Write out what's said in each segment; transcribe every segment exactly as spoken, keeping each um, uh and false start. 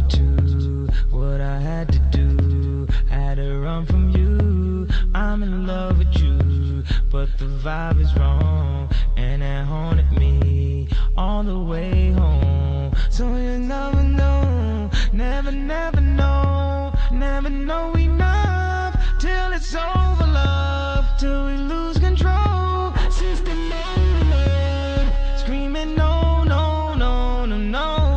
wanted to, what I had to do. Had to run from you. I'm in love with you, but the vibe is wrong, and it haunted me all the way home. So you never know, never, never know, never know enough till it's over, love, till we lose control. System overload, screaming no, no, no, no,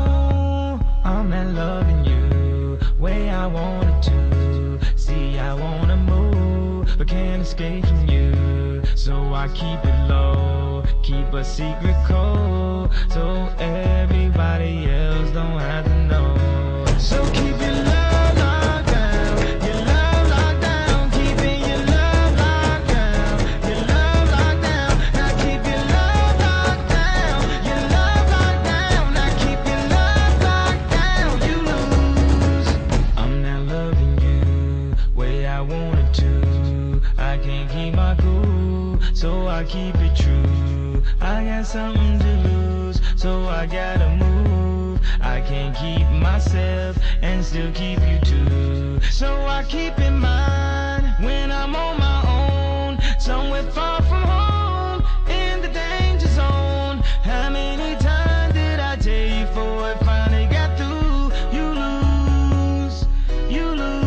no. I'm not loving you way I wanted to. See, I wanna move, but can't escape from you. So I keep it low, keep a secret code, so everybody else don't have to know. So keep your love locked down, your love locked down, keeping your love locked down, your love locked down. Now keep your love locked down, your love locked down. Now keep your love locked down. You lose. I'm not loving you way I wanted to. I can't keep my cool, so I keep it true. I got something to lose, so I gotta move. I can't keep myself and still keep you too. So I keep in mind when I'm on my own, somewhere far from home, in the danger zone. How many times did I tell you before it finally got through? You lose, you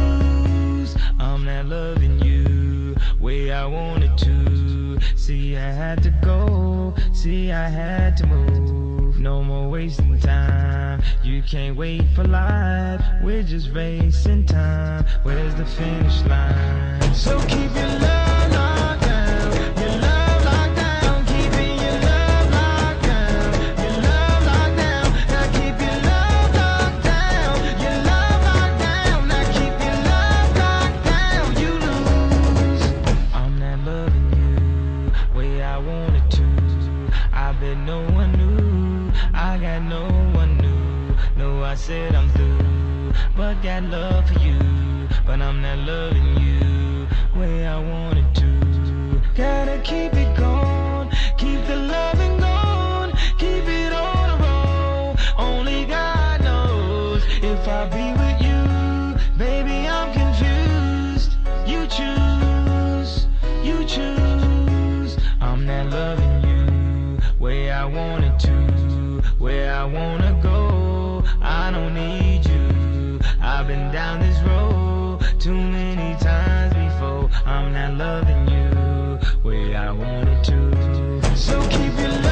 lose. I'm not loving you way I wanted to. See, I had to go, see, I had to move. No more wasting time, you can't wait for life. We're just racing time, where's the finish line? So keep your love locked down, your love locked down, keeping your love locked down, your love locked down. Now keep your love locked down, your love locked down. Now keep your love locked down. You lose. I'm not loving you way I wanted to. I bet no one knew, I got no one new. No, I said I'm through, but got love for you. But I'm not loving you way I wanted to. Gotta keep it going, keep the loving going, keep it on the road. Only God knows if I'll be with you. Baby, I'm confused. You choose, you choose. I'm not loving you way I wanted to, where I wanna go. I don't need you. I've been down this road too many times before. I'm not loving you way I wanted to. So keep your love.